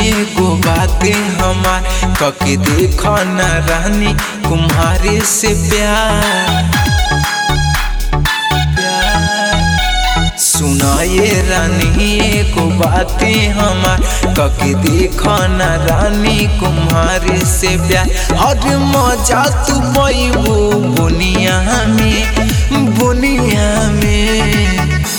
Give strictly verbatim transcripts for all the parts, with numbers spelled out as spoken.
एगो बातें हमार कके देखो न रानी कुम्हारे से प्यार सुनाए रानी एगो बातें हमार कके देखो न रानी कुम्हारे से प्यार हर मजा तू पैबू बुनिया में बुनिया में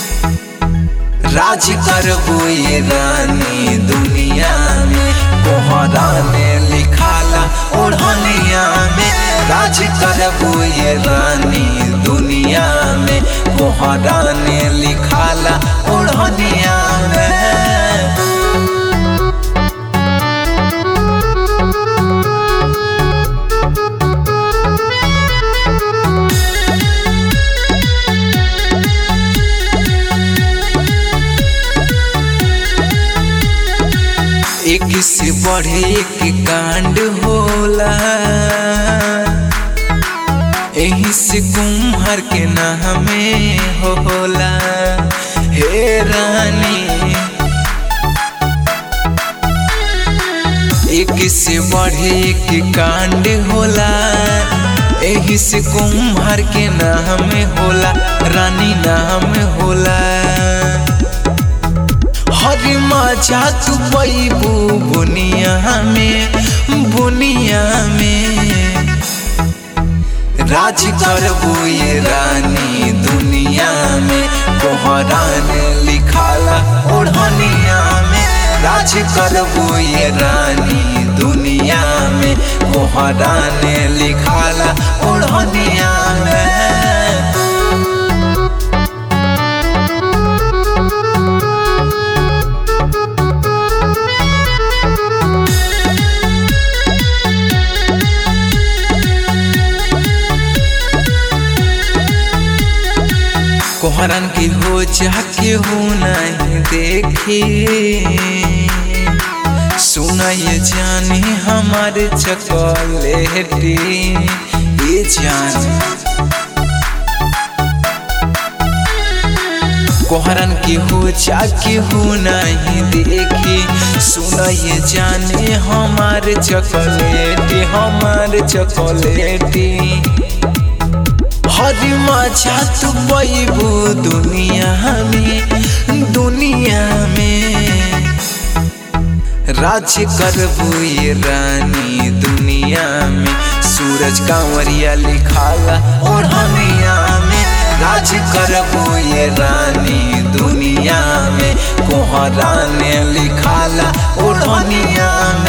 राज करबो ये रानी दुनिया में कोहरा ने लिखाला ओढ़निया में राज करबो ये रानी दुनिया में कोहरा ने लिखाला ओढ़निया में। एक से बढ़े एक कांड होला एही से कुम्हार के नामे होला हे रानी एक से बढ़े एक कांड होला एही से कुम्हार के नामे होला रानी नाम होला हर मजा तू पैबू बुनिया में बुनिया में राज करबो ये रानी दुनिया में कोहरा ने लिखाला ओढ़निया में राज करबो ये रानी दुनिया में कोहरा ने लिखाला ओढ़निया में। कोहरन की हो जाके हो नहीं देखी सुना ये जानी हमारे चॉकलेटी ये जानी कोहरन की हो जाके हो नहीं देखी सुना ये जाने हमारे चॉकलेटी हमारे चॉकलेटी हर मजा तू पैबू दुनिया में दुनिया में राज करबो ये रानी दुनिया में सूरज कांवरिया लिखाला ओढ़निया में राज करबो ये रानी दुनिया में कोहरा ने लिखाला ओढ़निया में।